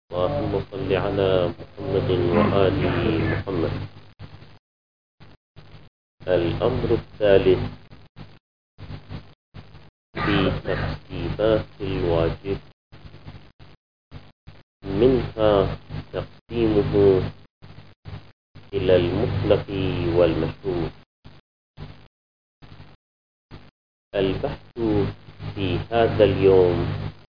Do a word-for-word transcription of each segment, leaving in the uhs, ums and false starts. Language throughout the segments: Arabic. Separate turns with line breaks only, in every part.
اللهم صل على محمد وآل محمد. الأمر الثالث في تقسيمات الواجب، منها تقسيمه إلى المطلق والمشروط. البحث في هذا اليوم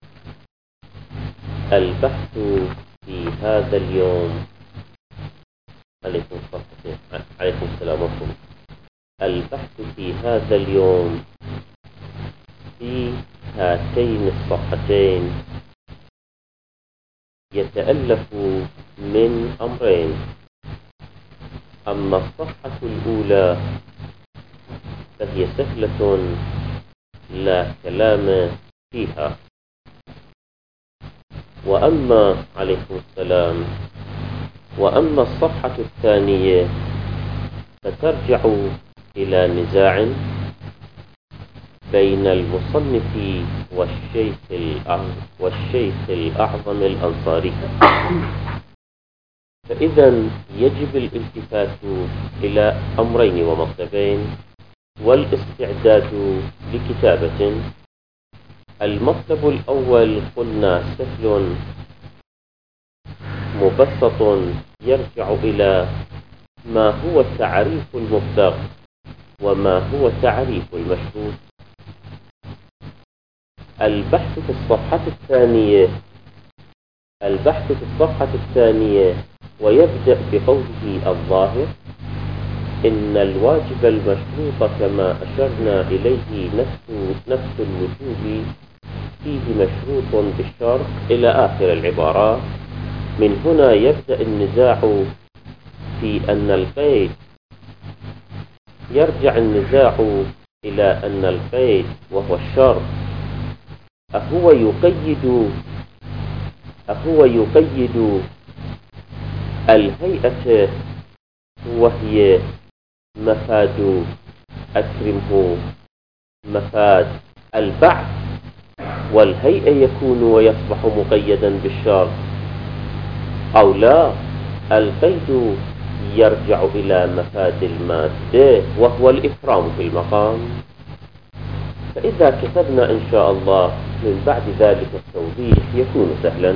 البحث في هذا اليوم عليكم السلام عليكم السلام ورحمة. البحث في هذا اليوم في هاتين الصفحتين يتألف من أمرين. أما الصفحة الأولى فهي سهلة لا كلام فيها، وأما عليكم السلام وأما الصفحة الثانية فترجع إلى نزاع بين المصنف والشيخ والشيخ الأعظم الأنصاري. فإذا يجب الالتفات إلى أمرين ومطلبين والاستعداد لكتابة. المطلب الأول قلنا سهل مبسط، يرجع إلى ما هو تعريف المبتغ وما هو تعريف المشروط. البحث في الصفحة الثانية البحث في الصفحة الثانية ويبدأ بقوله الظاهر: إن الواجب المشروط كما أشرنا إليه نفس نفس الوجوب فيه مشروط بالشرط إلى آخر العبارات. من هنا يبدأ النزاع في أن القيد يرجع النزاع إلى أن القيد وهو الشرط أهو يقيد أهو يقيد الهيئة وهي مفاد أكرمه مفاد البعث، والهيئة يكون ويصبح مقيدا بالشرط، أو لا؟ القيد يرجع إلى مفاد المادة وهو الإكرام في المقام. فإذا كتبنا إن شاء الله من بعد ذلك التوضيح يكون سهلا.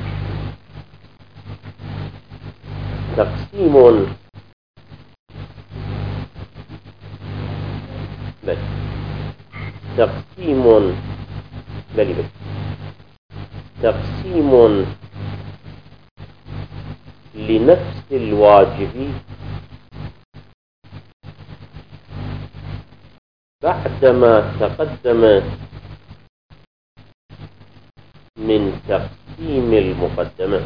تقسيم بل تقسيم بل بل تقسيم لنفس الواجب بعدما تقدم من تقسيم المقدمة.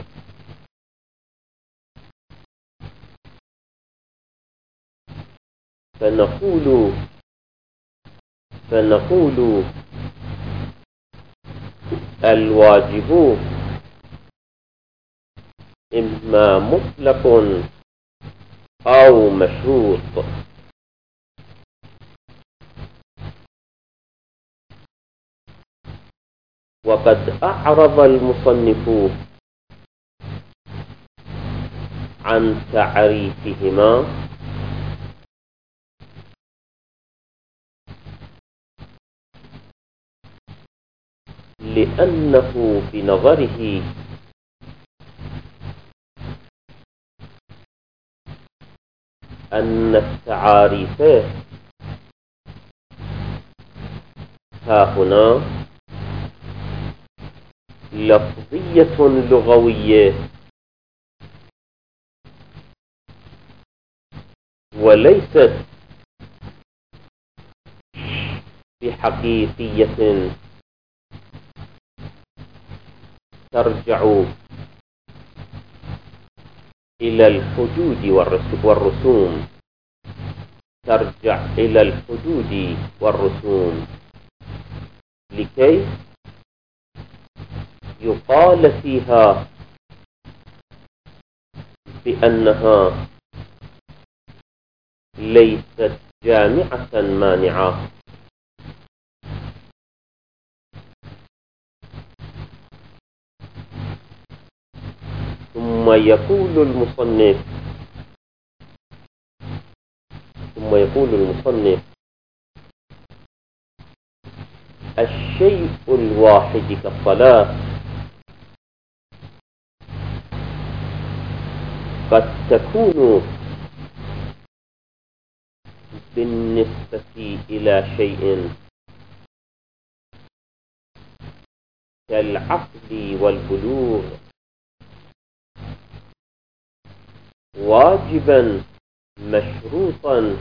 فنقول فنقول الواجب إما مطلق أو مشروط. وقد أعرض المصنف عن تعريفهما لأنه بنظره أن التعاريف ها هنا لفظية لغوية وليست بحقيقية ترجع إلى الحدود والرسوم ترجع إلى الحدود والرسوم لكي يقال فيها بأنها ليست جامعة مانعة. ثم يقول المصنف ثم يقول المصنف الشيء الواحد كالصلاة قد تكون بالنسبة إلى شيء كالعقل والبلوغ واجبا مشروطا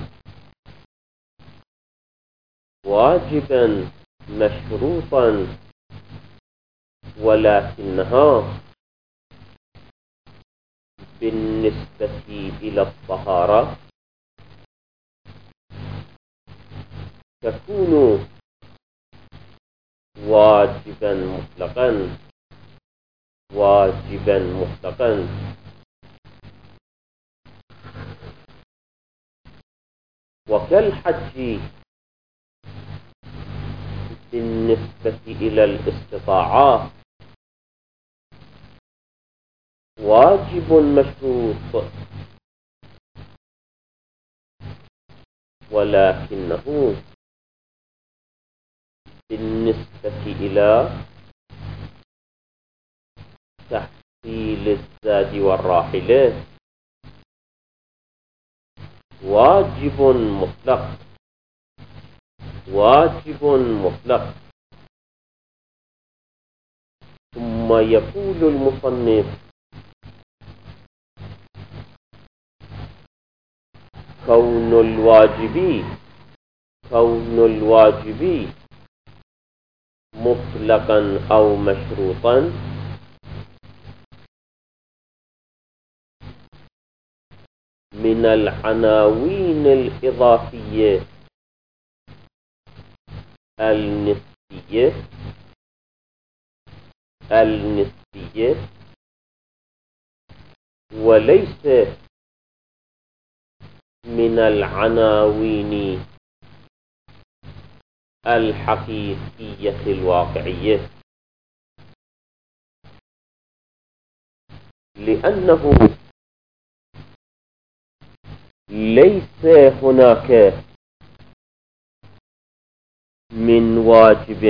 واجبا مشروطا ولكنها بالنسبة إلى الطهارة تكون واجبا مطلقا واجبا مطلقا وكالحج بالنسبة إلى الاستطاعة واجب مشروط ولكنه بالنسبة إلى تحصيل الزاد والراحلة واجب مطلق واجب مطلق ثم يقول المصنف كون الواجب كون الواجب مطلقا أو مشروطا من العناوين الإضافية النسبية النسبية وليس من العناوين الحقيقية الواقعية لأنه ليس هناك من واجب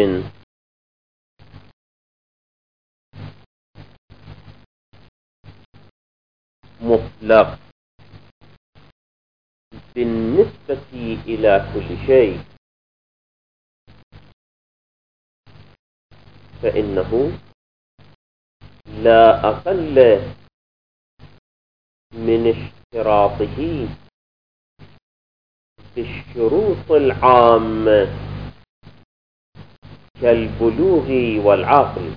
مطلق بالنسبة إلى كل شيء فإنه لا أقل من اشتراطه بالشروط العامة كالبلوغ والعقل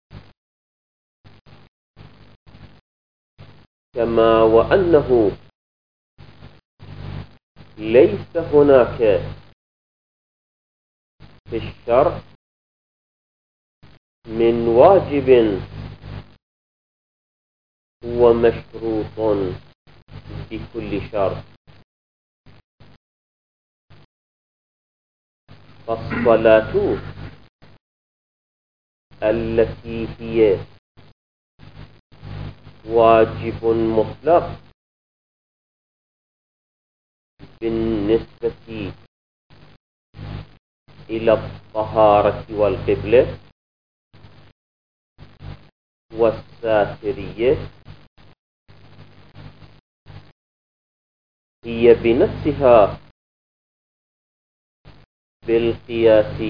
كما وأنه ليس هناك في الشرع من واجب هو مشروط بكل شرط فالصلاة التي هي واجب مطلق بالنسبة إلى الطهارة والقبلة والساترية هي بنفسها بالقياس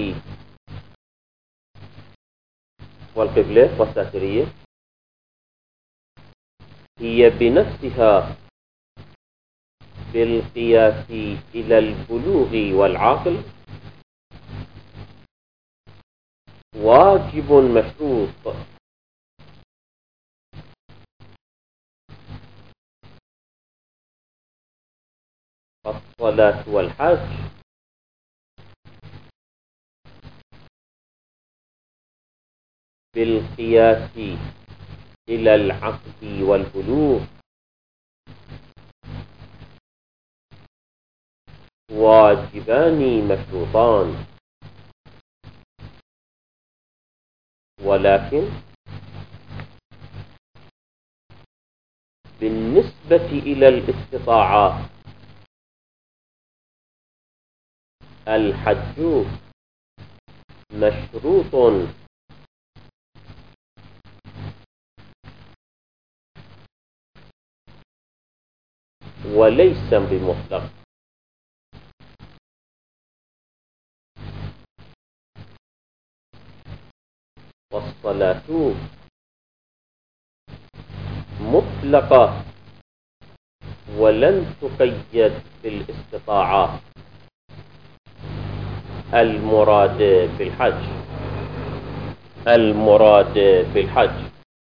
والقبلة والساترية هي بنفسها بالقياس إلى البلوغ والعقل واجب مشروط الصلاة والحج بالقياس إلى العقد والبلوغ واجبان مشروطان ولكن بالنسبة إلى الاستطاعات الحج مشروط وليس بمطلق. والصلاة مطلقة ولن تقيد بالاستطاعات المراد بالحج المراد بالحج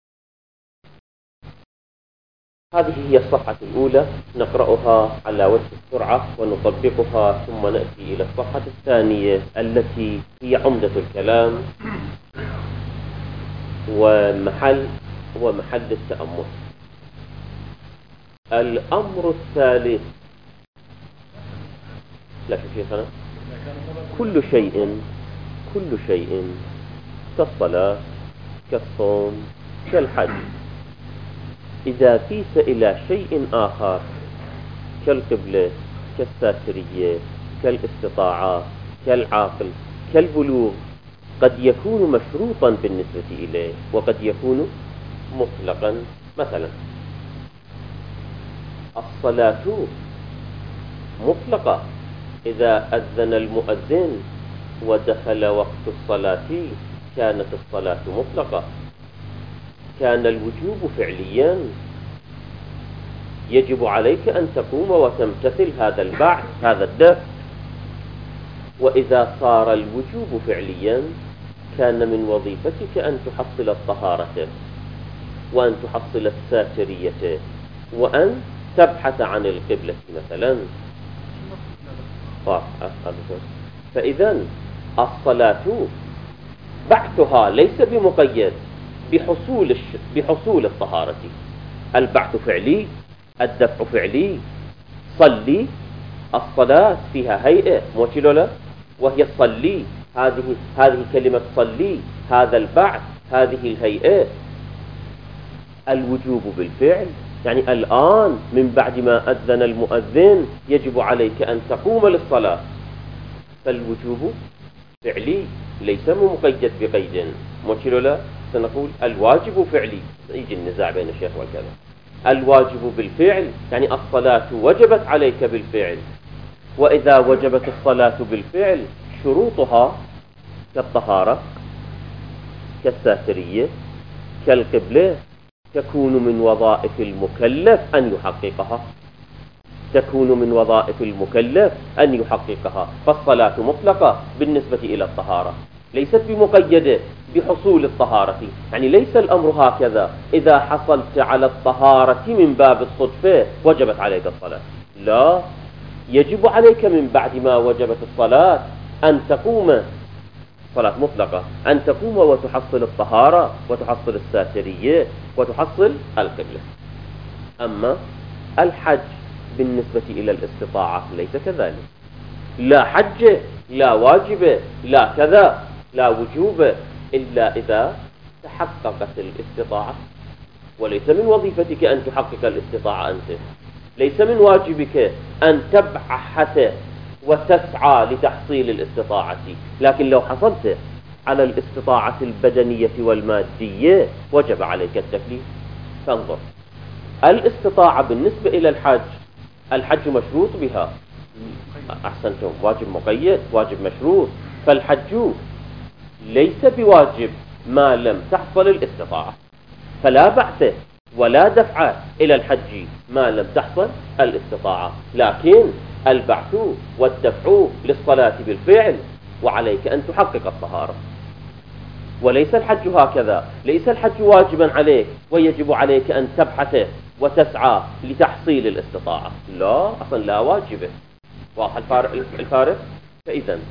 هذه هي الصفحة الأولى، نقرأها على وجه السرعة ونطبقها ثم نأتي إلى الصفحة الثانية التي هي عمدة الكلام ومحل ومحل التأمل. الأمر الثالث، لا شيخنا، كل شيء كل شيء كالصلاة كالصوم كالحج إذا قيس إلى شيء آخر كالقبلة كالساترية كالاستطاعة كالعاقل كالبلوغ قد يكون مشروطا بالنسبة إليه وقد يكون مطلقا. مثلا الصلاة مطلقة إذا أذن المؤذن ودخل وقت الصلاة كانت الصلاة مطلقة. كان الوجوب فعليا يجب عليك أن تقوم وتمتثل هذا البعث هذا الدفع. وإذا صار الوجوب فعليا كان من وظيفتك أن تحصل الطهارة وأن تحصل الساترية وأن تبحث عن القبلة مثلا. فإذا الصلاة بعثها ليس بمقيد بحصول الش... بحصول الطهارة. البعث فعلي، الدفع فعلي. صلي، الصلاة فيها هيئة موشلولا وهي صلي، هذه هذه كلمة صلي، هذا البعث، هذه الهيئة. الوجوب بالفعل، يعني الآن من بعد ما أذن المؤذن يجب عليك أن تقوم للصلاة، فالوجوب فعلي ليس مقيد بقيد. موشلولا سنقول الواجب فعلي، يجي النزاع بين الشيخ والكلام. الواجب بالفعل يعني الصلاة وجبت عليك بالفعل، وإذا وجبت الصلاة بالفعل شروطها كالطهارة كالساترية كالقبلة تكون من وظائف المكلف أن يحققها تكون من وظائف المكلف أن يحققها. فالصلاة مطلقة بالنسبة إلى الطهارة، ليست بمقيدة بحصول الطهارة. يعني ليس الأمر هكذا إذا حصلت على الطهارة من باب الصدفة وجبت عليك الصلاة، لا، يجب عليك من بعد ما وجبت الصلاة أن تقوم، صلاة مطلقة، أن تقوم وتحصل الطهارة وتحصل الساترية وتحصل القبلة. أما الحج بالنسبة إلى الاستطاعة ليس كذلك، لا حج لا واجب لا كذا لا وجوب إلا إذا تحققت الاستطاعة. وليس من وظيفتك أن تحقق الاستطاعة أنت، ليس من واجبك أن تبحث وتسعى لتحصيل الاستطاعة. لكن لو حصلت على الاستطاعة البدنية والمادية وجب عليك التكليف. فانظر، الاستطاعة بالنسبة إلى الحج، الحج مشروط بها، أحسنتم، واجب مقيد واجب مشروط. فالحج ليس بواجب ما لم تحصل الاستطاعة، فلا بعث ولا دفع إلى الحج ما لم تحصل الاستطاعة. لكن البعث والدفع للصلاة بالفعل وعليك أن تحقق الطهارة. وليس الحج هكذا، ليس الحج واجبا عليك ويجب عليك أن تبحث وتسعى لتحصيل الاستطاعة، لا، أصلا لا واجبه. واضح الفارق الفارق؟ فإذا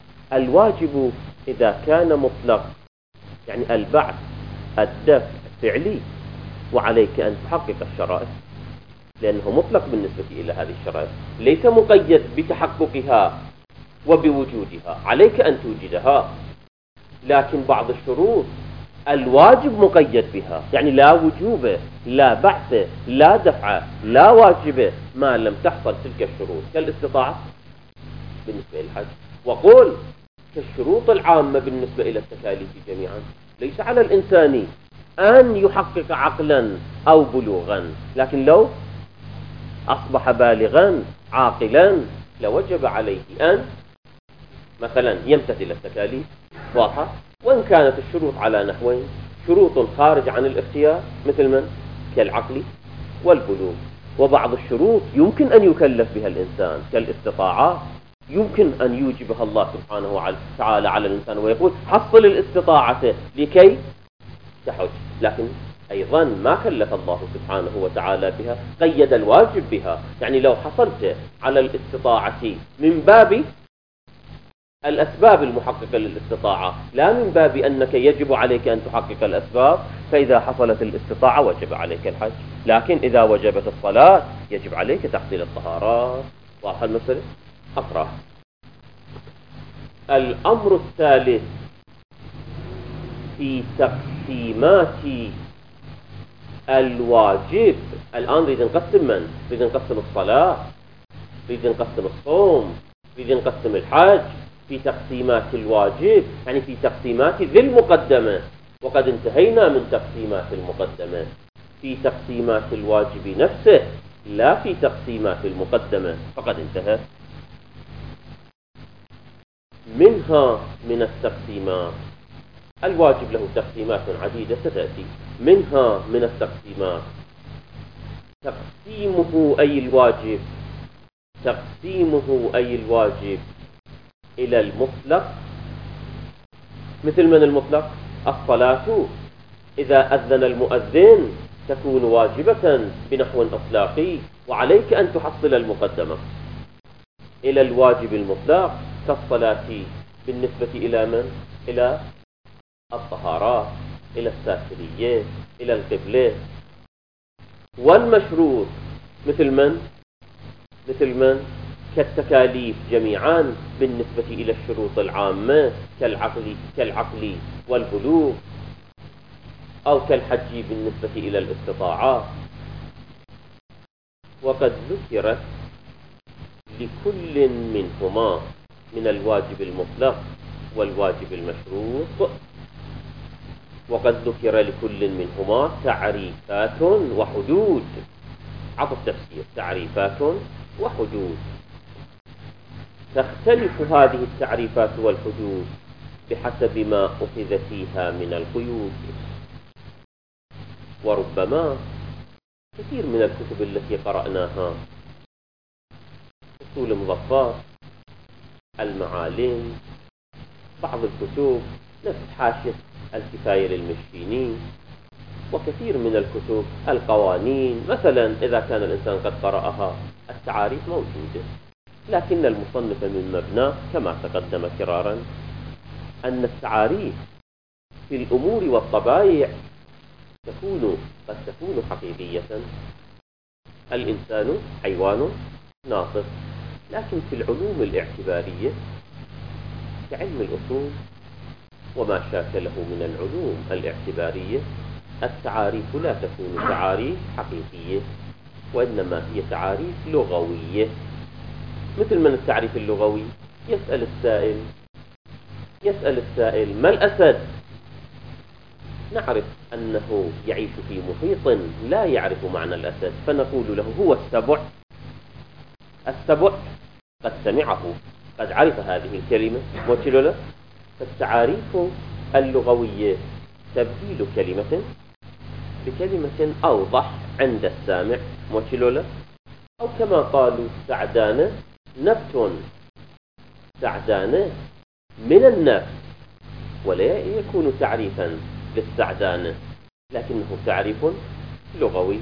الواجب إذا كان مطلق يعني البعث الدفع فعلي وعليك أن تحقق الشرائط، لأنه مطلق بالنسبة إلى هذه الشرائط، ليس مقيد بتحققها وبوجودها، عليك أن توجدها. لكن بعض الشروط الواجب مقيد بها، يعني لا وجوب لا بعث لا دفع لا واجب ما لم تحصل تلك الشروط، كالاستطاعة بالنسبة للحج، وقول كالشروط العامة بالنسبة إلى التكاليف جميعا. ليس على الإنسان أن يحقق عقلا أو بلوغا، لكن لو أصبح بالغا عاقلا لوجب عليه أن مثلا يمتثل التكاليف، واضحة. وإن كانت الشروط على نحوين: شروط خارج عن الاختيار مثل من؟ كالعقل والبلوغ. وبعض الشروط يمكن أن يكلف بها الإنسان كالاستطاعة، يمكن أن يوجبها الله سبحانه وتعالى على الإنسان ويقول حصل الاستطاعة لكي تحج، لكن أيضا ما كلف الله سبحانه وتعالى بها، قيد الواجب بها. يعني لو حصلت على الاستطاعة من باب الأسباب المحققة للاستطاعة لا من باب أنك يجب عليك أن تحقق الأسباب، فإذا حصلت الاستطاعة وجب عليك الحج. لكن إذا وجبت الصلاة يجب عليك تحصيل الطهارات. واضح المسألة؟ أقرأ. الأمر الثالث في تقسيمات الواجب. الآن نريد نقسم من؟ نريد نقسم الصلاة، نريد نقسم الصوم، نريد نقسم الحج في تقسيمات الواجب، يعني في تقسيمات ذي المقدمة. وقد انتهينا من تقسيمات المقدمة، في تقسيمات الواجب نفسه لا في تقسيمات المقدمة، فقد انتهى. منها من التقسيمات الواجب له تقسيمات عديدة ستأتي. منها من التقسيمات تقسيمه أي الواجب تقسيمه أي الواجب إلى المطلق. مثل من المطلق؟ الصلاة إذا أذن المؤذن تكون واجبة بنحو إطلاقي وعليك أن تحصل المقدمة. إلى الواجب المطلق كالصلاة بالنسبة إلى من؟ إلى الطهارات، إلى الساترية، إلى القبلة. والمشروط مثل من؟ مثل من؟ كالتكاليف جميعا بالنسبة إلى الشروط العامة كالعقل, كالعقل والبلوغ، أو كالحج بالنسبة إلى الاستطاعات. وقد ذكرت لكل منهما من الواجب المطلق والواجب المشروط، وقد ذكر لكل منهما تعريفات وحدود. عطف تفسير: تعريفات وحدود. تختلف هذه التعريفات والحدود بحسب ما أخذ فيها من القيود. وربما كثير من الكتب التي قرأناها، أصول مظفر، المعالم، بعض الكتب نفس حاشية الكفاية للمشكيني، وكثير من الكتب القوانين مثلا إذا كان الإنسان قد قرأها التعاريف موجودة، لكن المصنف من مبناه كما تقدم كرارا أن التعاريف في الأمور والطبائع تكون قد تكون حقيقية. الإنسان حيوان ناطق، لكن في العلوم الاعتبارية كعلم الأصول وما شاكله من العلوم الاعتبارية التعاريف لا تكون تعاريف حقيقية، وإنما هي تعاريف لغوية. مثل من التعريف اللغوي؟ يسأل السائل يسأل السائل ما الأسد؟ نعرف أنه يعيش في محيط لا يعرف معنى الأسد، فنقول له هو السبع. السبع قد سمعه، قد عرف هذه الكلمة موتشلولا. فالتعاريف اللغوية تبديل كلمة بكلمة أوضح عند السامع موتشلولا، أو كما قالوا سعدانة نبت، سعدانة من النفس، ولا يكون تعريفا للسعدانة لكنه تعريف لغوي.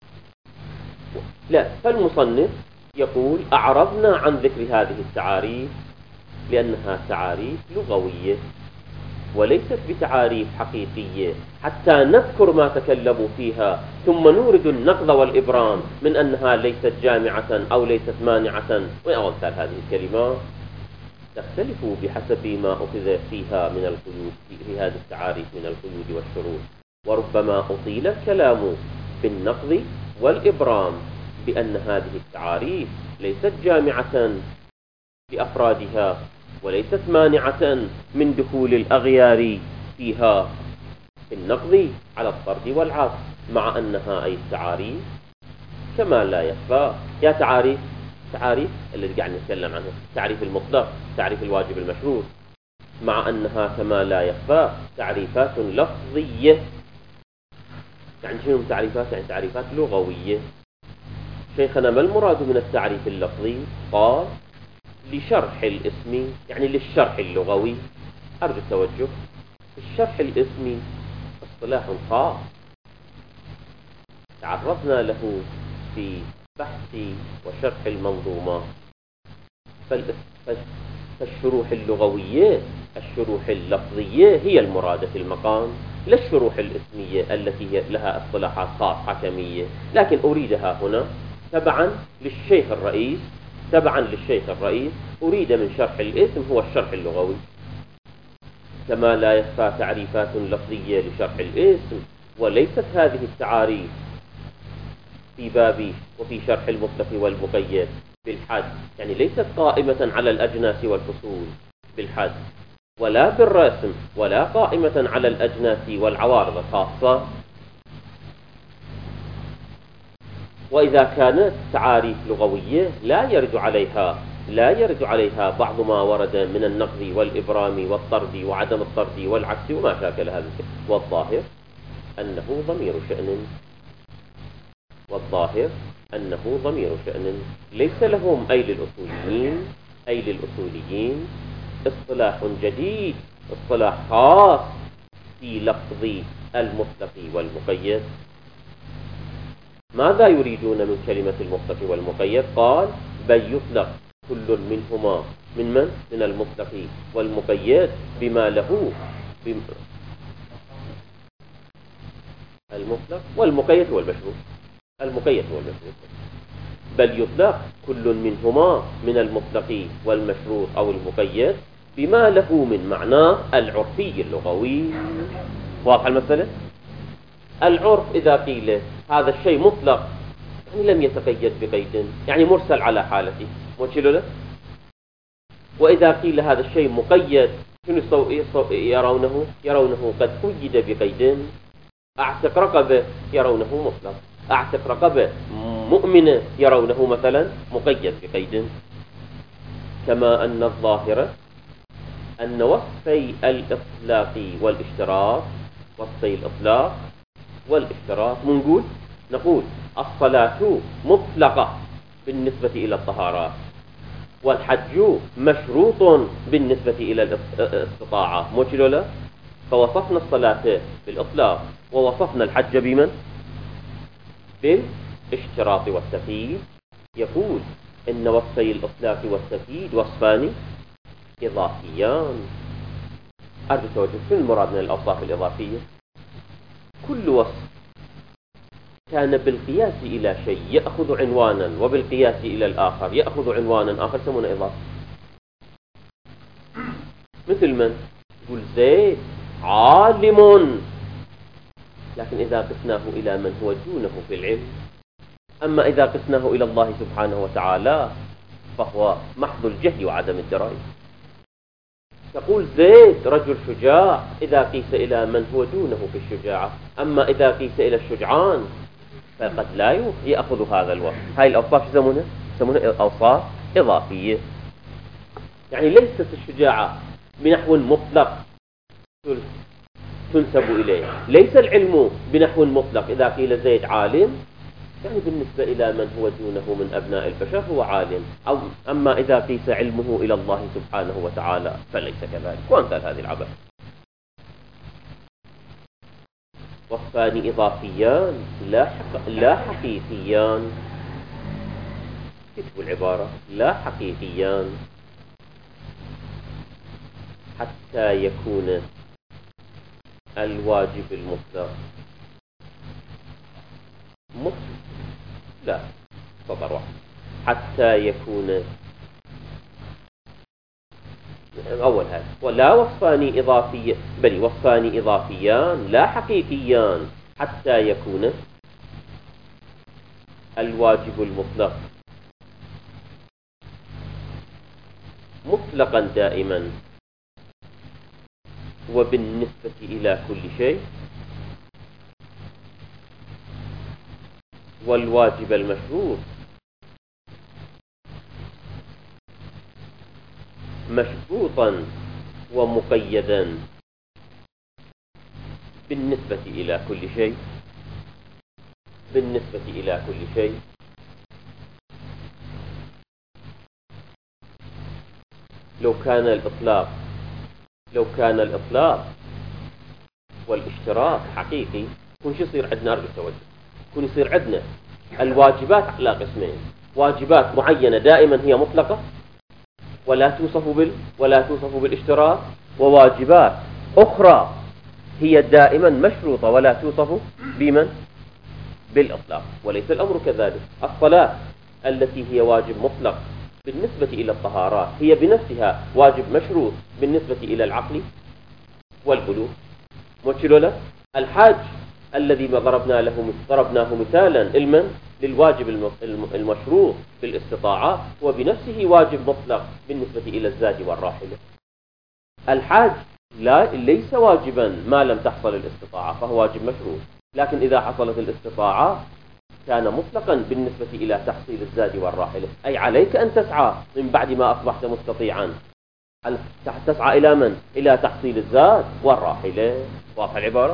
لا، فالمصنف يقول أعرضنا عن ذكر هذه التعاريف لأنها تعاريف لغوية وليست بتعاريف حقيقية، حتى نذكر ما تكلموا فيها ثم نورد النقض والإبرام من أنها ليست جامعة أو ليست مانعة وأمثال هذه الكلمات. تختلف بحسب ما أخذ فيها من القيود في هذه التعاريف من القيود والشروط. وربما أطيل الكلام بالنقض والإبرام بأن هذه التعاريف ليست جامعة بأفرادها وليست مانعة من دخول الأغيار فيها في النقض على الطرد والعكس، مع أنها أي التعاريف كما لا يخفى. يا تعاريف تعاريف الذي قاعد نتكلم عنه، تعريف المطلق، تعريف الواجب المشروط، مع أنها كما لا يخفى تعريفات لفظية. يعني شنو تعريفات؟ يعني تعريفات لغوية. شيخنا ما المراد من التعريف اللفظي؟ قال لشرح الاسم، يعني للشرح اللغوي. أرجو التوجه. الشرح الاسمي اصطلاح خاص تعرضنا له في بحث وشرح المنظومة. فالشروح اللغوية الشروح اللفظية هي المرادة في المقام، لا الشروح الاسمية التي لها اصطلاحات خاصة حكمية. لكن أريدها هنا تبعا للشيخ الرئيس تبعا للشيخ الرئيس أريد من شرح الاسم هو الشرح اللغوي. كما لا يخفى تعريفات لفظية لشرح الاسم، وليست هذه التعاريف في باب وفي شرح المطلق والمقيد بالحد، يعني ليست قائمة على الأجناس والفصول بالحد، ولا بالرسم، ولا قائمة على الأجناس والعوارض الخاصة. وإذا كانت تعاريف لغوية لا يرد عليها لا يرد عليها بعض ما ورد من النقض والإبرام والطرد وعدم الطرد والعكس وما شاكل هذا. والظاهر أنه ضمير شأن والظاهر أنه ضمير شأن ليس لهم أي للأصوليين أي للأصوليين اصطلاح جديد، اصطلاح خاص في لفظ المطلق والمقيد. ماذا يريدون من كلمة المطلق والمقيد؟ قال بل يطلق كل منهما من من؟ من المطلق والمقيد بما له بم... المطلق والمقيد هو المشروط المقيد هو المشروط بل يطلق كل منهما من المطلق والمشروط أو المقيد بما له من معناه العرفي اللغوي. واضح المسألة؟ العرف إذا قيل هذا الشيء مطلق يعني لم يتقيد بقيد، يعني مرسل على حالته موشلوا له. وإذا قيل هذا الشيء مقيد شنو يرونه؟ يرونه قد قيد بقيد. أعتق رقبة يرونه مطلق، أعتق رقبة مؤمنة يرونه مثلا مقيد بقيد. كما أن الظاهرة أن وصفي الإطلاق والاشتراك وصفي الإطلاق والاشتراك نقول نقول الصلاة مطلقة بالنسبة إلى الطهارات، والحج مشروط بالنسبة إلى الاستطاعة موشلوا له. فوصفنا الصلاة بالإطلاق ووصفنا الحج بمن؟ بالاشتراط والتقييد. يقول إن وصفي الإطلاق والتقييد وصفان إضافيان. أرجو توجه شنو المراد من الأوصاف الإضافية؟ كل وصف كان بالقياس إلى شيء يأخذ عنوانا وبالقياس إلى الآخر يأخذ عنوانا آخر يسمونه إضافة. مثل من؟ يقول زيد عالم، لكن إذا قسناه إلى من هو دونه في العلم. أما إذا قسناه إلى الله سبحانه وتعالى فهو محض الجهل وعدم الدراية. تقول زيد رجل شجاع إذا قيس إلى من هو دونه في الشجاعة، أما إذا قيس إلى الشجعان فقد لا يأخذ هذا الوصف. هاي الأوصاف يسمونها يسمونها أوصاف إضافية. يعني ليست الشجاعة بنحو مطلق تنسب إليه، ليس العلم بنحو مطلق. إذا قيل زيد عالم يعني بالنسبة إلى من هو دونه من أبناء البشر هو عالم، أو أما إذا قيس علمه إلى الله سبحانه وتعالى فليس كذلك، وأمثال هذه العبث. وصفان إضافيان لا حق... لا حقيقيان. كتبوا العبارة لا حقيقيان حتى يكون الواجب المطلق مطلق لا سطر واحد حتى يكون أول هذا ولا وصفان إضافي بل وصفان إضافيان لا حقيقيان حتى يكون الواجب المطلق مطلقا دائما وبالنسبة إلى كل شيء، والواجب المشروط مشروطا ومقيدا بالنسبة إلى كل شيء بالنسبة إلى كل شيء لو كان الإطلاق لو كان الإطلاق والاشتراك حقيقي كون شو يصير عندنا؟ أرجو التوجه. كون يصير عندنا الواجبات على قسمين: واجبات معينة دائما هي مطلقة ولا توصف بال ولا توصف بالاشتراك، وواجبات أخرى هي دائما مشروطة ولا توصف بمن؟ بالإطلاق. وليس الأمر كذلك. الصلاة التي هي واجب مطلق بالنسبة إلى الطهارات هي بنفسها واجب مشروط بالنسبة إلى العقل والبلوغ. موشلولا الحاج الذي ما ضربنا له ضربناه مثالا علما للواجب المشروط بالاستطاعة هو بنفسه واجب مطلق بالنسبة إلى الزاد والراحلة. الحاج لا ليس واجبا ما لم تحصل الاستطاعة، فهو واجب مشروط، لكن إذا حصلت الاستطاعة كان مطلقا بالنسبة إلى تحصيل الزاد والراحلة. أي عليك أن تسعى من بعد ما أصبحت مستطيعا، تسعى إلى من؟ إلى تحصيل الزاد والراحلة. واضح العبارة؟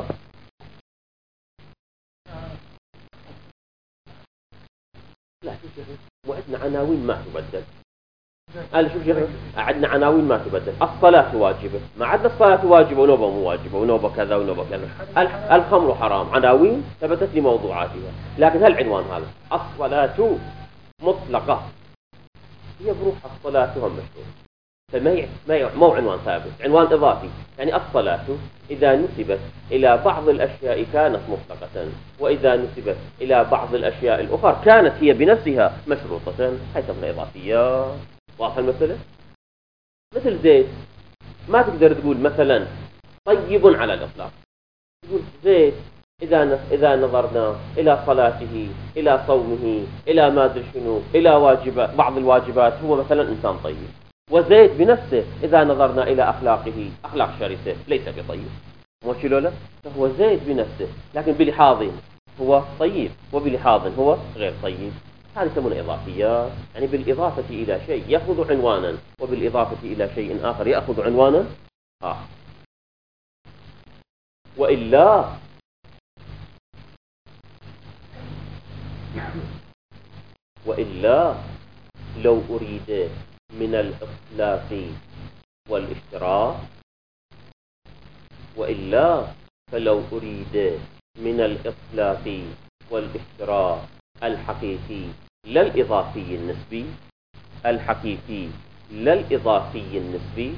لا شوف شيخ، وعندنا عناوين ما تبدل. قال شوف شيخ، عندنا عناوين ما تبدل. الصلاة واجبة، ما عندنا الصلاة واجبة ونوبة مو واجبة ونوبة كذا ونوبة كذا. الخمر حرام، عناوين ثبتت لموضوعاتها. لكن هالعنوان هذا الصلاة مطلقة هي بروحها الصلاة هم مشروط، فما ما مو عنوان ثابت، عنوان إضافي. يعني الصلاة إذا نسبت إلى بعض الأشياء كانت مطلقة، وإذا نسبت إلى بعض الأشياء الأخرى كانت هي بنفسها مشروطة، هي تبقى إضافية. واضح المسألة؟ مثل زيد ما تقدر تقول مثلا طيب على الإطلاق، تقول زيد إذا إذا نظرنا إلى صلاته إلى صومه إلى ما أدري شنو إلى واجبات بعض الواجبات هو مثلا إنسان طيب. وزيد بنفسه إذا نظرنا إلى أخلاقه أخلاق شرسة ليس بطيب. مو شلولا؟ فهو زيد بنفسه، لكن بلحاظ هو طيب وبلحاظ هو غير طيب. هذه تسمونها إضافيات، يعني بالإضافة إلى شيء يأخذ عنوانا، وبالإضافة إلى شيء آخر يأخذ عنوانا آخر. وإلا وإلا لو أريد من الإطلاق والاشتراك وإلا فلو أريد من الإطلاق والاشتراك الحقيقي لا الإضافي النسبي الحقيقي لا الإضافي النسبي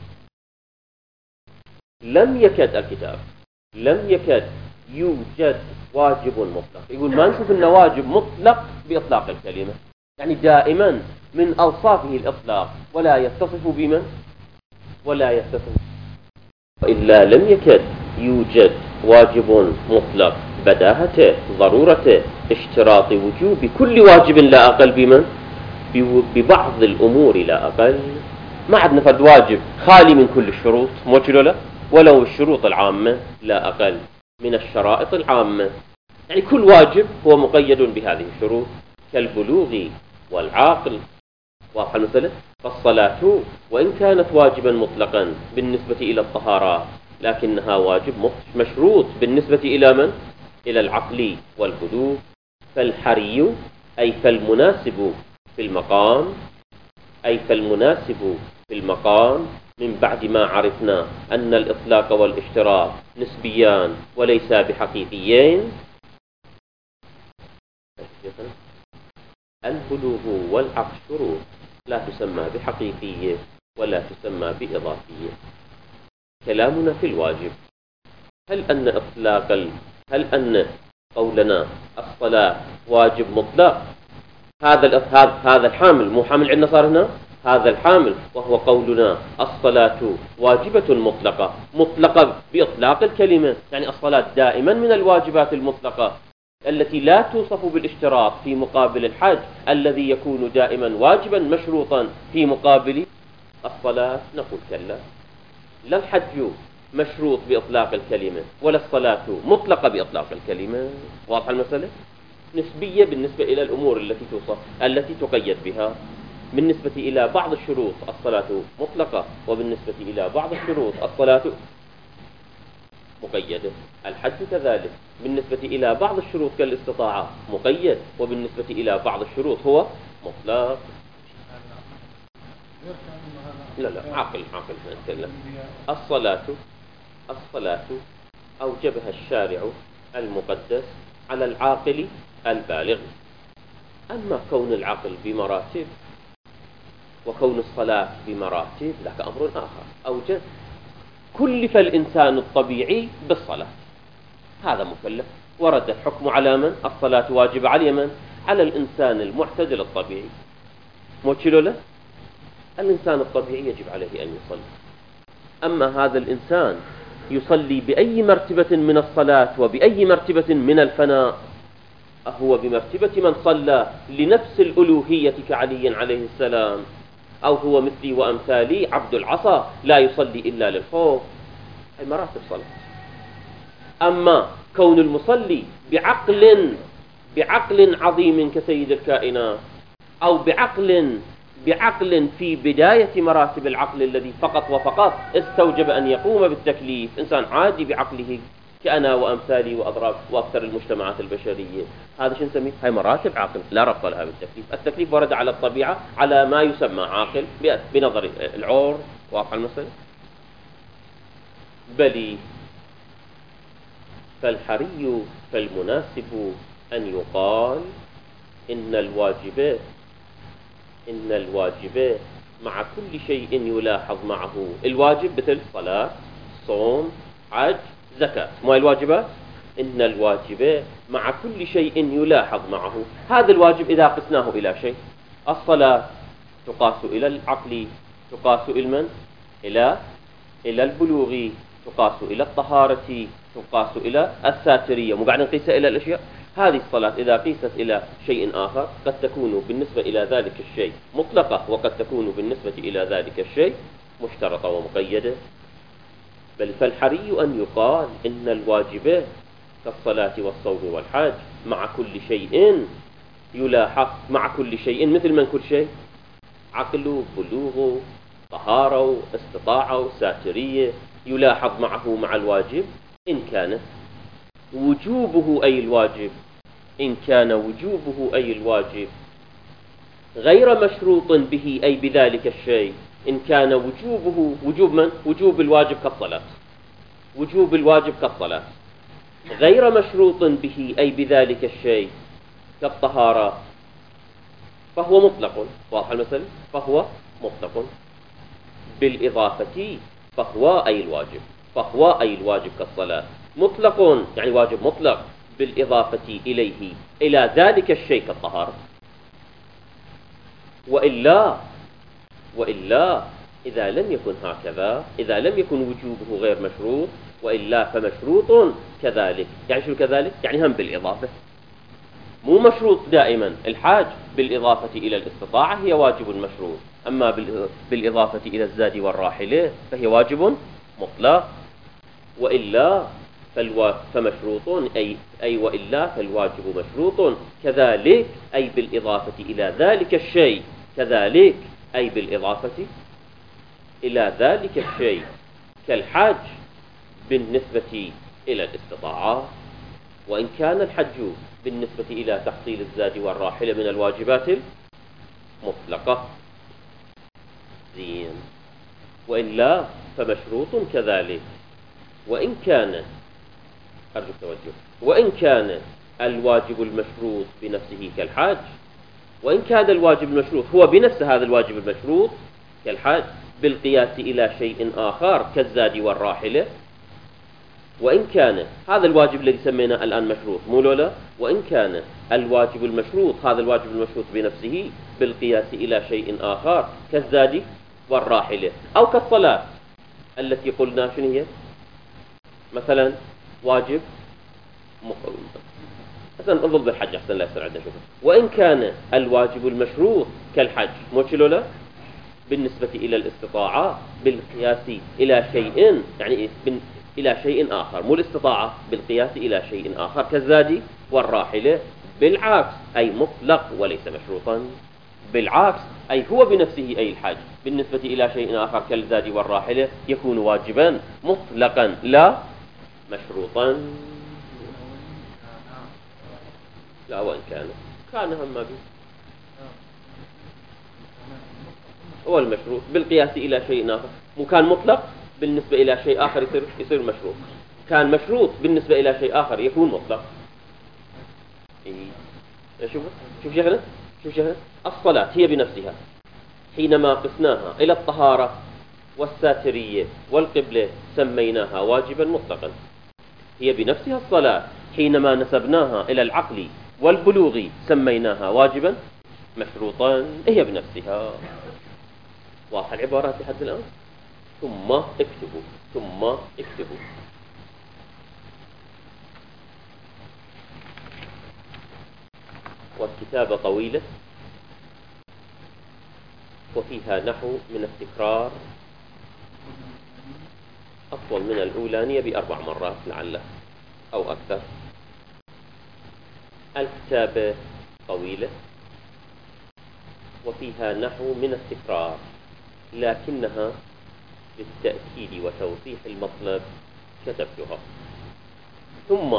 لم يكد الكتاب لم يكد يوجد واجب مطلق. يقول ما نشوف انه واجب مطلق بإطلاق الكلمة، يعني دائما من أوصافه الإطلاق ولا يتصف بمن ولا يتصف. وإلا لم يكد يوجد واجب مطلق بداهته ضرورته اشتراط وجوب كل واجب لا أقل بمن ببعض الأمور لا أقل. ما عندنا فرد واجب خالي من كل الشروط موجه له، ولو الشروط العامة لا أقل من الشرائط العامة. يعني كل واجب هو مقيد بهذه الشروط كالبلوغ والعاقل. واضح المسألة؟ فالصلاة وإن كانت واجبا مطلقا بالنسبة إلى الطهارات لكنها واجب مشروط بالنسبة إلى من؟ إلى العقل والبلوغ. فالحري أي فالمناسب في المقام أي فالمناسب في المقام من بعد ما عرفنا أن الإطلاق والاشتراك نسبيان وليس بحقيقيين. البلوغ والعقل شروط لا تسمى بحقيقية ولا تسمى بإضافية. كلامنا في الواجب، هل أن إطلاق ال... هل أن قولنا الصلاة واجب مطلق هذا الإطهار هذا الحامل مو حامل عندنا صار هنا هذا الحامل، وهو قولنا الصلاة واجبة مطلقة، مطلقة بإطلاق الكلمة، يعني الصلاة دائما من الواجبات المطلقة التي لا توصف بالاشتراط في مقابل الحج الذي يكون دائما واجبا مشروطا في مقابل الصلاة. نقول كلا، لا الحج مشروط بإطلاق الكلمة ولا الصلاة مطلقة بإطلاق الكلمة. واضح المسألة؟ نسبية بالنسبة إلى الأمور التي توصف التي تقيد بها. بالنسبة إلى بعض الشروط الصلاة مطلقة، وبالنسبة إلى بعض الشروط الصلاة مقيدة. الحج كذلك بالنسبة إلى بعض الشروط كالاستطاعة مقيد، وبالنسبة إلى بعض الشروط هو مطلق. لا لا عاقل عاقل نتكلم. الصلاة الصلاة أوجبها الشارع المقدس على العاقل البالغ. أما كون العقل بمراتب وكون الصلاة بمراتب لك أمر آخر. أوجب كلف الإنسان الطبيعي بالصلاة، هذا مكلف. ورد الحكم على من؟ الصلاة واجب على من؟ على الإنسان المعتدل الطبيعي. موتشلو له الإنسان الطبيعي يجب عليه أن يصلي. أما هذا الإنسان يصلي بأي مرتبة من الصلاة وبأي مرتبة من الفناء، أهو بمرتبة من صلى لنفس الألوهية كعلي عليه السلام، أو هو مثلي وأمثالي عبد العصا لا يصلي إلا للخوف. هي مراتب صلاة. أما كون المصلي بعقل بعقل عظيم كسيد الكائنات، أو بعقل بعقل في بداية مراتب العقل الذي فقط وفقط استوجب أن يقوم بالتكليف، إنسان عادي بعقله كأنا وأمثالي وأضراب وأكثر المجتمعات البشرية، هذا شو نسميه؟ هاي مراتب عقل لا ربط لها بالتكليف. التكليف ورد على الطبيعة على ما يسمى عاقل بنظر العور. واقع المسألة؟ بلي فالحري فالمناسب أن يقال إن الواجبات إن الواجبات مع كل شيء يلاحظ معه الواجب، مثل صلاة، صوم، حج، زكاة، ما الواجبات؟ إن الواجبات مع كل شيء يلاحظ معه. هذا الواجب إذا قسناه إلى شيء، الصلاة تقاس إلى العقل، تقاس إلى من؟ إلى إلى البلوغ، تقاس إلى الطهارة، تقاس إلى الساترية، مو بعد نقيسها إلى الأشياء. هذه الصلاة إذا قيست إلى شيء آخر قد تكون بالنسبة إلى ذلك الشيء مطلقة، وقد تكون بالنسبة إلى ذلك الشيء مشترطة ومقيدة. بل فالحري أن يقال إن الواجبات كالصلاة والصوم والحج مع كل شيء يلاحظ، مع كل شيء مثل من كل شيء؟ عقل، بلوغ، طهارة، استطاعة، ساترية، يلاحظ معه مع الواجب إن كان وجوبه أي الواجب إن كان وجوبه أي الواجب غير مشروط به أي بذلك الشيء. إن كان وجوبه وجوب من؟ وجوب الواجب كالصلاة، وجوب الواجب كالصلاة غير مشروط به أي بذلك الشيء كالطهارة، فهو مطلق. واضح المثل؟ فهو مطلق. بالإضافة فهو أي الواجب فهو أي الواجب كالصلاة مطلق، يعني واجب مطلق بالإضافة إليه إلى ذلك الشيء كالطهارة. وإلا وإلا إذا لم يكن هكذا، إذا لم يكن وجوبه غير مشروط، وإلا فمشروط كذلك. يعني شو كذلك؟ يعني هم بالإضافة، مو مشروط دائما. الحاج بالإضافة إلى الاستطاعة هي واجب مشروط، أما بالإضافة إلى الزاد والراحلة فهي واجب مطلق. وإلا فالوا... فمشروط أي أي وإلا فالواجب مشروط كذلك أي بالإضافة إلى ذلك الشيء، كذلك أي بالإضافة إلى ذلك الشيء كالحج بالنسبة إلى الاستطاعة. وإن كان الحج بالنسبة إلى تحصيل الزاد والراحلة من الواجبات المطلقة زين، وإلا فمشروط كذلك. وإن كان أرجو التوجه وإن كان الواجب المشروط بنفسه كالحاج، وإن كان الواجب المشروط هو بنفس هذا الواجب المشروط كالحاج بالقياس إلى شيء آخر كالزاد والراحلة، وإن كان هذا الواجب الذي سميناه الآن مشروط مو لولا، وإن كان الواجب المشروط، هذا الواجب المشروط بنفسه بالقياس إلى شيء آخر كالزاد والراحلة، أو كالصلاة التي قلنا شنو هي؟ مثلا واجب مثلا انظر بالحج أحسن لا يصير عندنا شغل. وإن كان الواجب المشروط كالحج موشلو له بالنسبة إلى الاستطاعة بالقياس إلى شيء، يعني إلى شيء آخر، مو الاستطاعة بالقياس إلى شيء آخر كالزاد والراحلة بالعكس، أي مطلق وليس مشروطا. بالعكس أي هو بنفسه أي الحج بالنسبة إلى شيء آخر كالزاد والراحلة يكون واجبا مطلقا لا مشروطا. لا وإن كان كان هم ما به هو المشروط بالقياس إلى شيء آخر، مو كان مطلق بالنسبة إلى شيء آخر يصير يصير مشروط، كان مشروط بالنسبة إلى شيء آخر يكون مطلق. إيه شوف شوف شغلة شوف شغلة الصلاة هي بنفسها حينما قسناها إلى الطهارة والساترية والقبلة سميناها واجبا مطلقا. هي بنفسها الصلاة حينما نسبناها إلى العقل والبلوغ سميناها واجبا مشروطا. هي بنفسها. واضح العبارات لحد الآن؟ ثم اكتبوا ثم اكتبوا والكتابة طويلة وفيها نحو من التكرار أطول من الأولانية بأربع مرات لعله أو أكثر. الكتابة طويلة وفيها نحو من التكرار، لكنها للتأكيد وتوضيح المطلب كتبتها. ثم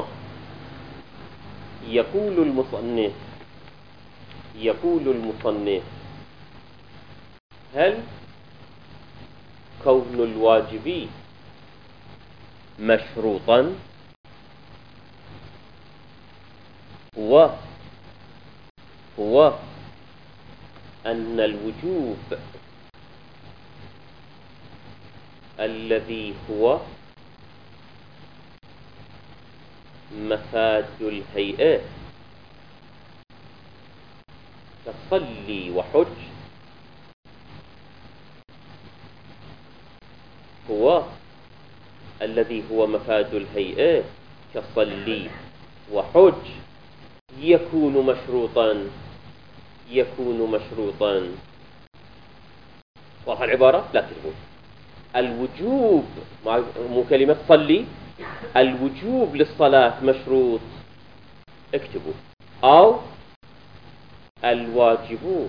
يقول المصنف يقول المصنف هل كون الواجب مشروطا هو هو أن الوجوب الذي هو مفاد الهيئة كصلي وحج هو الذي هو مفاد الهيئة كصلي وحج يكون مشروطا يكون مشروطا. واضح العبارة؟ لا تكتبون الوجوب مو كلمة صلي، الوجوب للصلاة مشروط اكتبوا، أو الواجب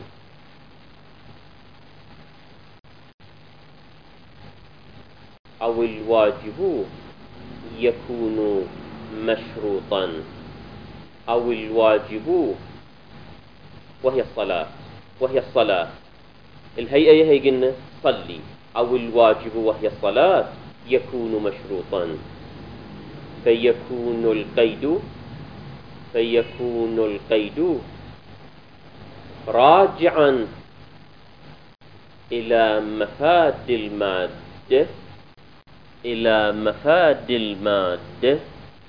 أو الواجب يكون مشروطا، أو الواجب وهي الصلاة وهي الصلاة الهيئة هي قلنا صلي، أو الواجب وهي الصلاة يكون مشروطا. فيكون القيد فيكون القيد راجعا إلى مفاد المادة إلى مفاد المادة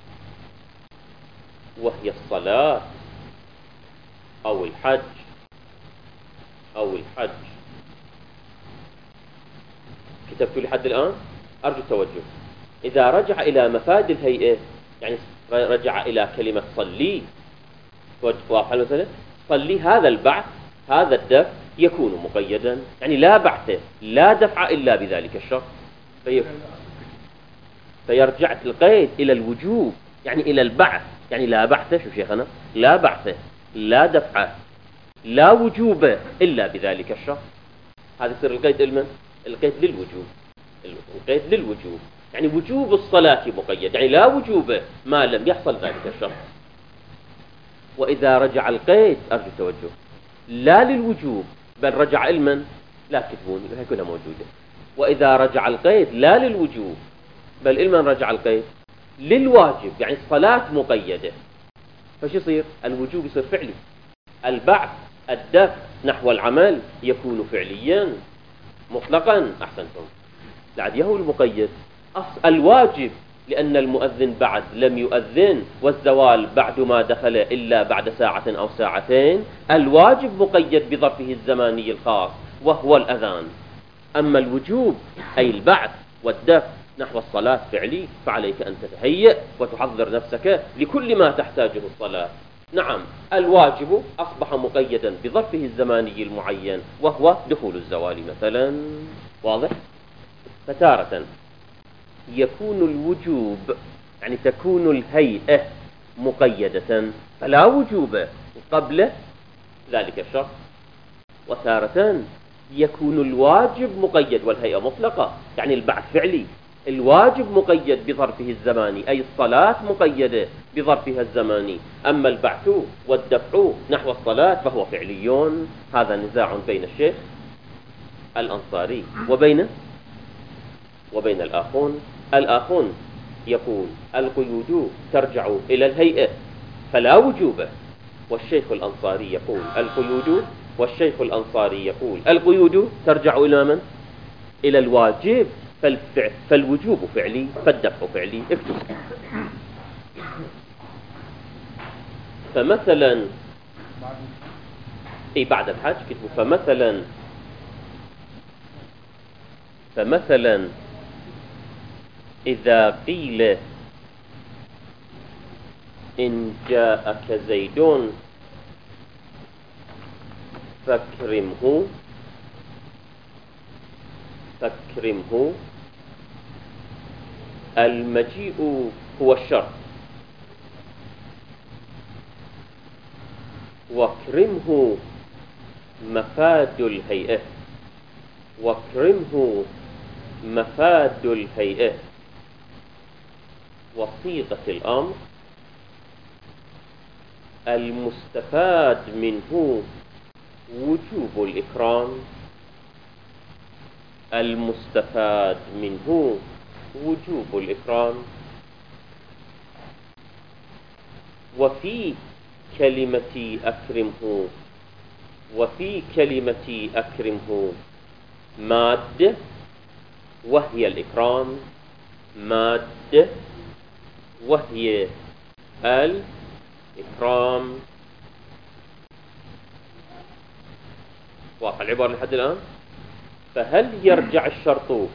وهي الصلاة أو الحج أو الحج. كتبت لحد الآن؟ أرجو التوجه. إذا رجع إلى مفاد الهيئة يعني رجع إلى كلمة صلي، واضح المسألة؟ صلي هذا البعث هذا الدفع يكون مقيدا، يعني لا بعث لا دفع إلا بذلك الشرط. في فيرجع القيد إلى الوجوب يعني إلى البعث، يعني لا بعث شو شيخنا لا بعث لا دفع لا وجوب إلا بذلك الشرط. هذا سر القيد المن القيد للوجوب القيد للوجوب يعني وجوب الصلاة مقيد، يعني لا وجوب ما لم يحصل ذلك الشرط. وإذا رجع القيد أرجو التوجه لا للوجوب بل رجع المن لا تكتبون هي كلها موجودة. وإذا رجع القيد لا للوجوب بل المن رجع القيد للواجب، يعني الصلاة مقيدة، فش يصير الوجوب يصير فعلي، البعث الدفع نحو العمل يكون فعليا مطلقا. أحسنتم. بعد يهو المقيد الواجب لأن المؤذن بعد لم يؤذن، والزوال بعد ما دخل إلا بعد ساعة أو ساعتين، الواجب مقيد بظرفه الزماني الخاص وهو الأذان. أما الوجوب أي البعث والدفع نحو الصلاة فعلي، فعليك أن تتهيأ وتحضر نفسك لكل ما تحتاجه الصلاة. نعم، الواجب أصبح مقيدا بظرفه الزماني المعين وهو دخول الزوال مثلا. واضح؟ فتارة يكون الوجوب يعني تكون الهيئة مقيدة فلا وجوب قبل ذلك الشرط، وتارة يكون الواجب مقيد والهيئة مطلقة، يعني البعث فعلي، الواجب مقيد بظرفه الزماني أي الصلاة مقيدة بظرفها الزماني، أما البعث والدفع نحو الصلاة فهو فعليون. هذا نزاع بين الشيخ الأنصاري وبين وبين الآخون. الآخون يقول القيود ترجع إلى الهيئة فلا وجوب، والشيخ الأنصاري يقول القيود والشيخ الأنصاري يقول القيود ترجع إلى من؟ إلى الواجب، فالفعل فالوجوب فعلي فالدفع فعلي. اكتب. فمثلا اي بعد الحج كتبوا فمثلا فمثلا إذا قيل إن جاءك زيد فاكرمه فاكرمه المجيء هو الشرط، واكرمه مفاد الهيئة، واكرمه مفاد الهيئة، وصيغة الأمر المستفاد منه وجوب الإكرام، المستفاد منه وجوب الإكرام. وفي كلمة أكرمه وفي كلمة أكرمه مادة وهي الإكرام، مادة وهي الإكرام. واضح العبارة لحد الآن؟ فهل يرجع الشرط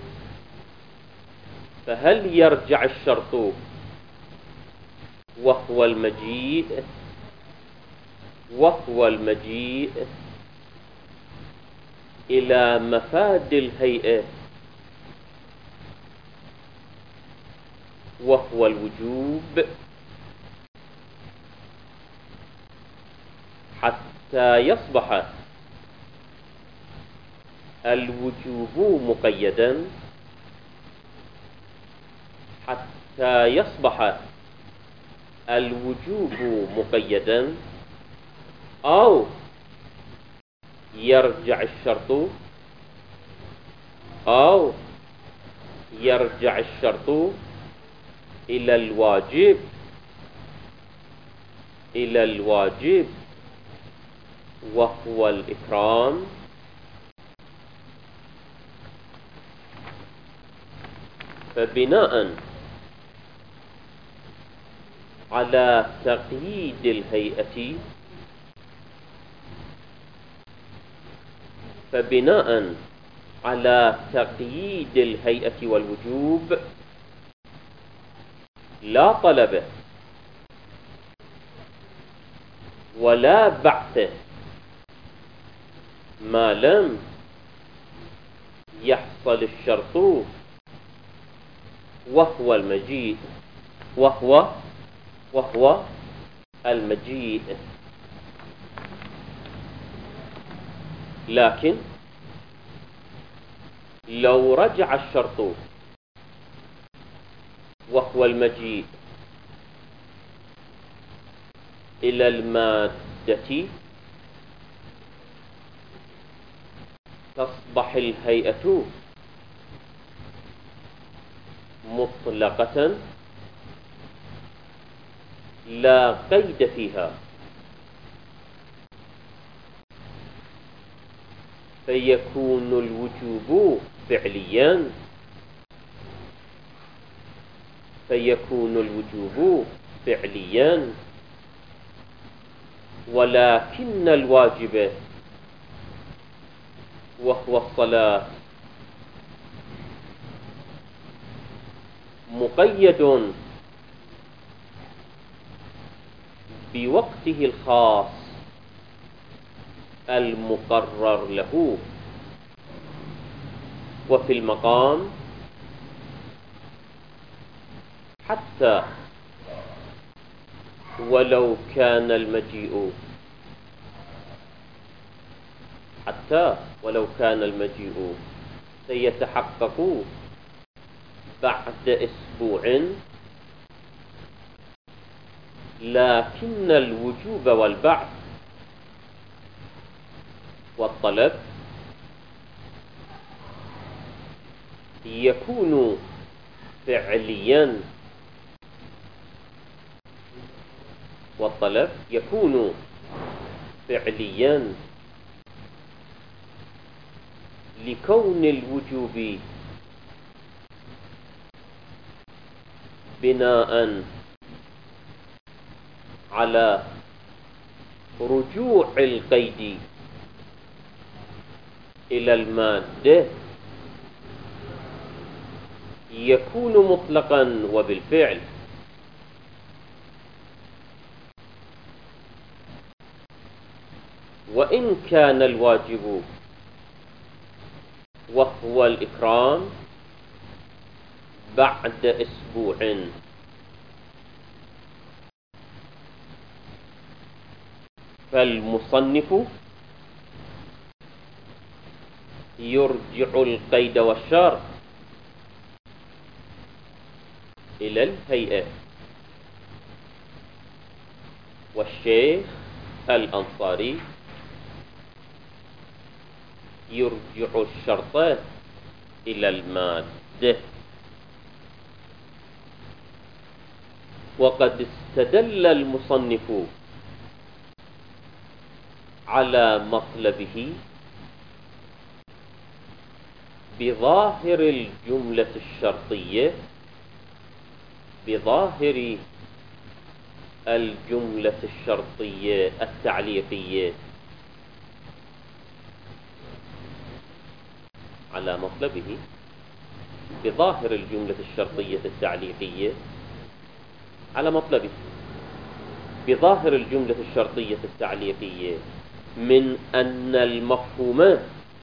فهل يرجع الشرط وهو المجيء وهو المجيء إلى مفاد الهيئة وهو الوجوب حتى يصبح الوجوب مقيدا حتى يصبح الوجوب مقيدا أو يرجع الشرط أو يرجع الشرط إلى الواجب إلى الواجب وهو الإكرام. فبناء على تقييد الهيئة فبناء على تقييد الهيئة والوجوب لا طلب ولا بعث ما لم يحصل الشرط وهو المجيء وهو وهو المجيء. لكن لو رجع الشرط وهو المجيء إلى المادة تصبح الهيئة مطلقة لا قيد فيها، فيكون الوجوب فعليا فيكون الوجوب فعليا، ولكن الواجب وهو الصلاة مقيد بوقته الخاص المقرر له، وفي المقام حتى ولو كان المجيء حتى ولو كان المجيء سيتحقق بعد أسبوع، لكن الوجوب والبعث والطلب يكون فعليا والطلب يكون فعليا لكون الوجوب بناء على رجوع القيد إلى المادة يكون مطلقا وبالفعل، وإن كان الواجب وهو الإكرام بعد أسبوع، فالمصنف يرجع القيد والشرط إلى الهيئة، والشيخ الأنصاري يرجع الشرط إلى المادة. وقد استدل المصنف على مطلبه بظاهر الجملة الشرطية بظاهر الجملة الشرطية التعليقية على مطلبه بظاهر الجملة الشرطية التعليقية على مطلبه بظاهر الجملة الشرطية التعليقية من أن المفهوم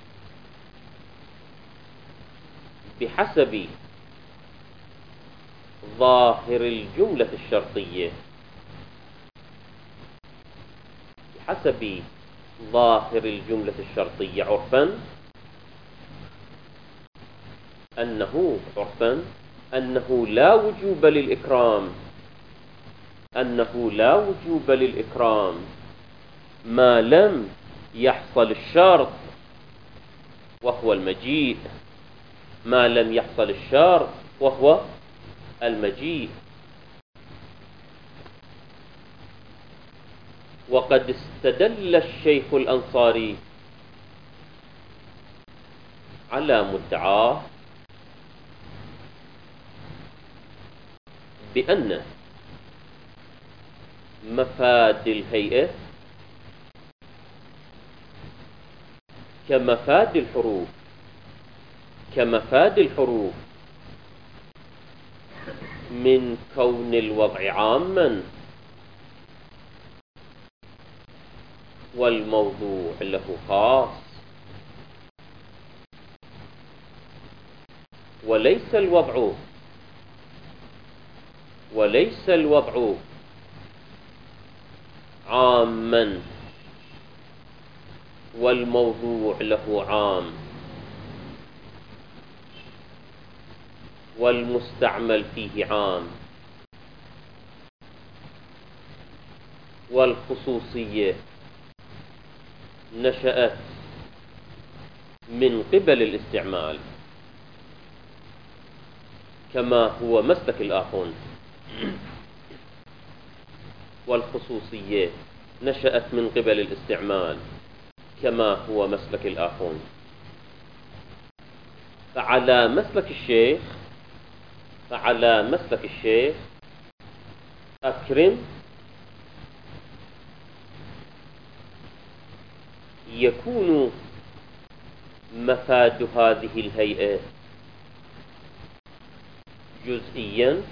بحسب ظاهر الجملة الشرطية بحسب ظاهر الجملة الشرطية عرفا أنه عرفا أنه لا وجوب للإكرام أنه لا وجوب للإكرام ما لم يحصل الشرط وهو المجيء ما لم يحصل الشرط وهو المجيء. وقد استدل الشيخ الأنصاري على مدعاه بأن مفاد الهيئة كمفاد الحروف كمفاد الحروف من كون الوضع عاما والموضوع له خاص، وليس الوضع وليس الوضع عاما والموضوع له عام، والمستعمل فيه عام، والخصوصية نشأت من قبل الاستعمال كما هو مسلك الآخون والخصوصية نشأت من قبل الاستعمال كما هو مسلك الآخون. فعلى مسلك الشيخ فعلى مسلك الشيخ أكرم يكون مفاد هذه الهيئة جزئيا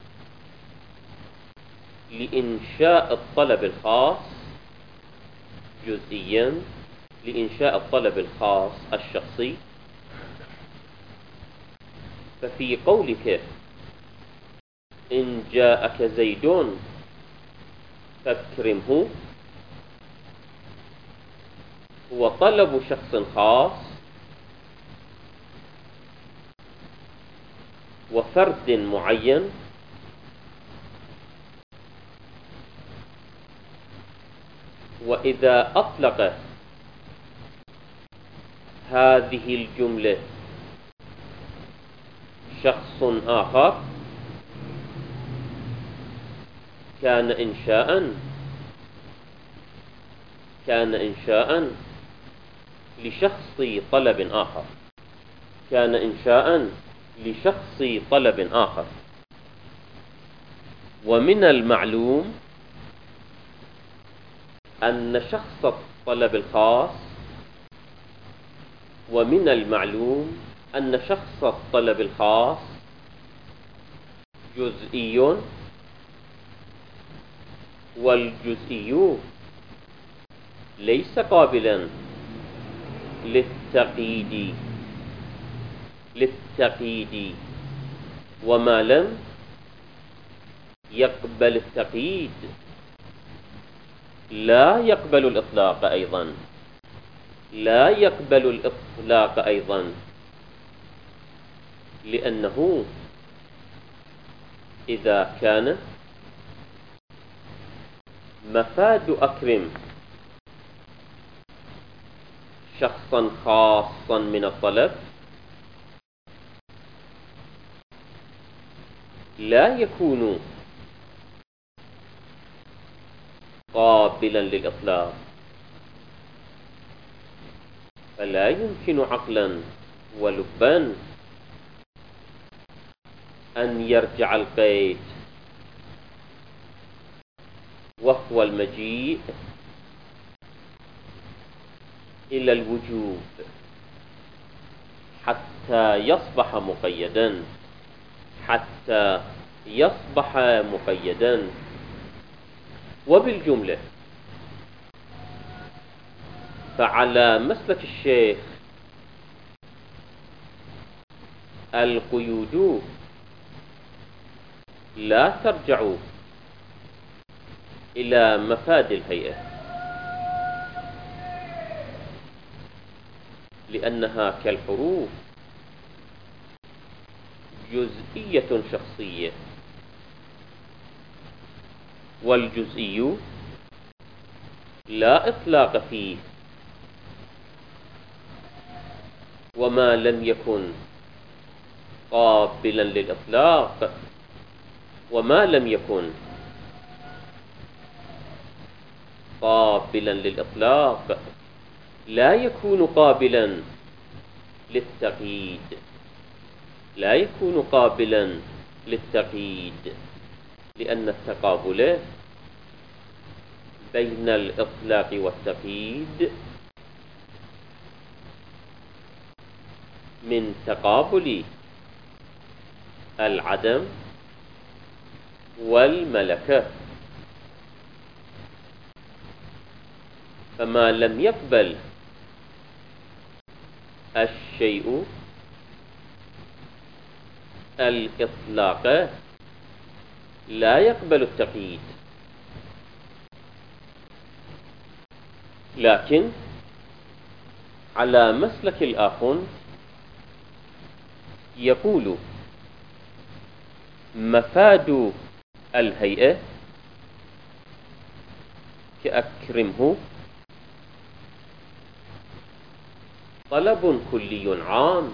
لإنشاء الطلب الخاص جزئيا لإنشاء الطلب الخاص الشخصي. ففي قولك إن جاءك زيد فاكرمه هو طلب شخص خاص وفرد معين وإذا أطلق هذه الجملة شخص آخر كان إنشاء كان إنشاء لشخص طلب آخر كان إنشاء لشخص طلب آخر. ومن المعلوم أن شخص الطلب الخاص ومن المعلوم أن شخص الطلب الخاص جزئي والجزئي ليس قابلا للتقييد للتقييد وما لم يقبل التقييد لا يقبل الإطلاق أيضا لا يقبل الإطلاق أيضا لأنه إذا كان مفاد أكرم شخصا خاصا من الطلب لا يكون قابلا للإطلاق. فلا يمكن عقلا ولبا أن يرجع القيد وهو المجيء إلى الوجوب حتى يصبح مقيدا حتى يصبح مقيدا. وبالجملة فعلى مسلك الشيخ القيود لا ترجع إلى مفاد الهيئة لأنها كالحروف جزئية شخصية والجزئي لا إطلاق فيه وما لم يكن قابلا للإطلاق وما لم يكن قابلا للإطلاق لا يكون قابلا للتقييد لا يكون قابلا للتقييد لأن التقابل بين الإطلاق والتقييد من تقابل العدم والملكة. فما لم يقبل الشيء الإطلاق لا يقبل التقييد. لكن على مسلك الآخر يقول مفاد الهيئة كأكرمه طلب كلي عام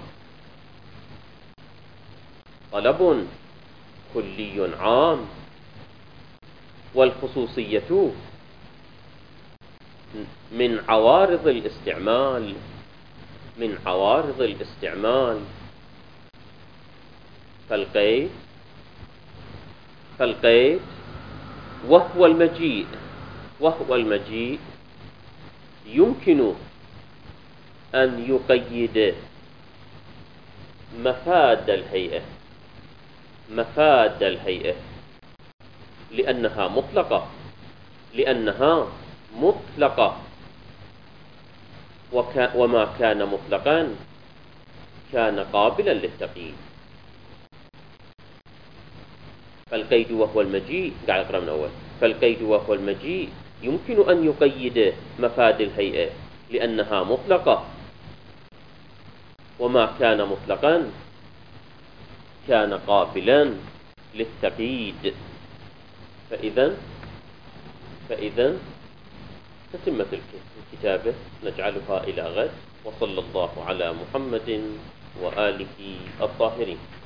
طلب كلي عام والخصوصية من عوارض الاستعمال من عوارض الاستعمال. فالقيد فالقيد وهو المجيء وهو المجيء يمكن أن يقيد مفاد الهيئة مفاد الهيئة لأنها مطلقة لأنها مطلقة وكا وما كان مطلقا كان قابلا للتقييد. فالقيد وهو المجيء قاعد أقرأ من أول. فالقيد وهو المجيء يمكن أن يقيد مفاد الهيئة لأنها مطلقة وما كان مطلقا كان قابلا للتقييد. فإذا فإذا تتمة الكتابة نجعلها إلى غد، وصلى الله على محمد وآله الطاهرين.